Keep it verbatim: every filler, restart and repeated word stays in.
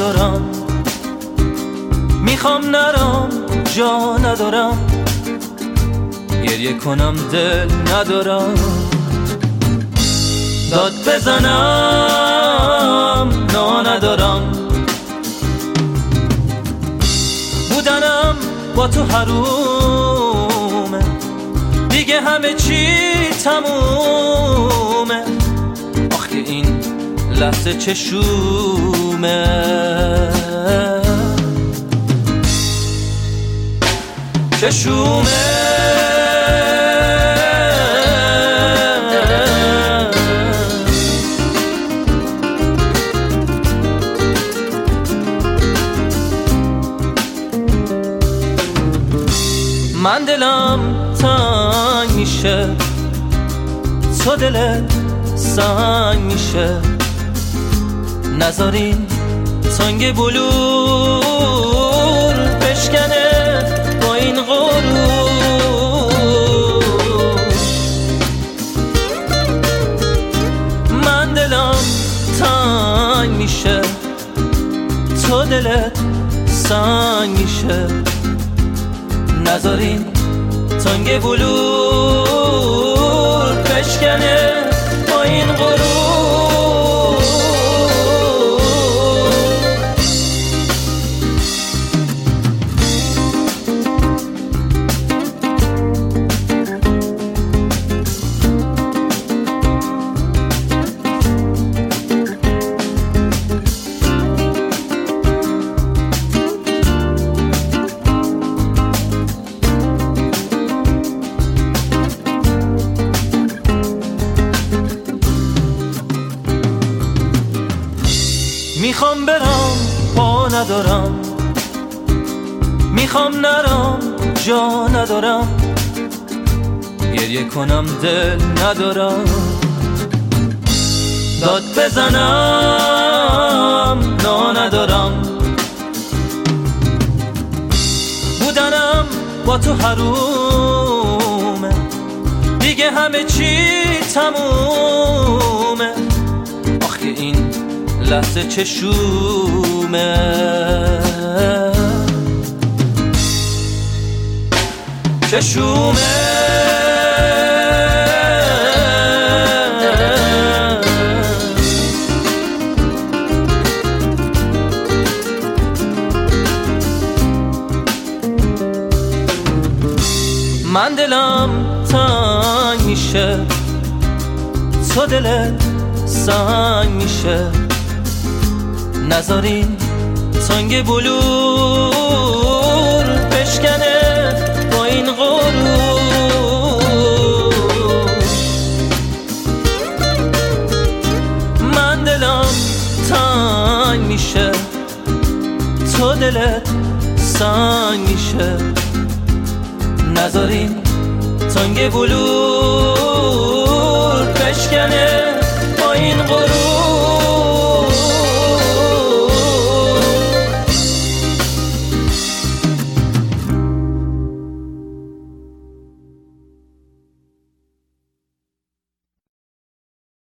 ندارم، میخوام نرم جا ندارم، گریه کنم دل ندارم، داد بزنم نا ندارم، بودنم با تو حرومه، دیگه همه چی تمومه، آخه این لحظه چشومه، چشومه. من دلم تنگ میشه، تو دلت سنگ میشه، نذارین تنگ بلور بشکنه با این غرور. من دلم تنگ میشه، تو دلت سنگ میشه، نذارین تنگ بلور بشکنه با این غرور. میخوام برم پا ندارم، میخوام نرم جا ندارم، گریه کنم دل ندارم، داد بزنم نا ندارم، بودنم با تو حرومه، دیگه همه چی تمومه، آخه این لحظه چشومه، چشومه. من دلم تنگ میشه، تو دلت سنگ میشه، نذارین تنگ بلور بشکنه با این غرور. من دلم تنگ میشه، تو دلت سنگ میشه، نذارین تنگ بلور بشکنه با این غرور.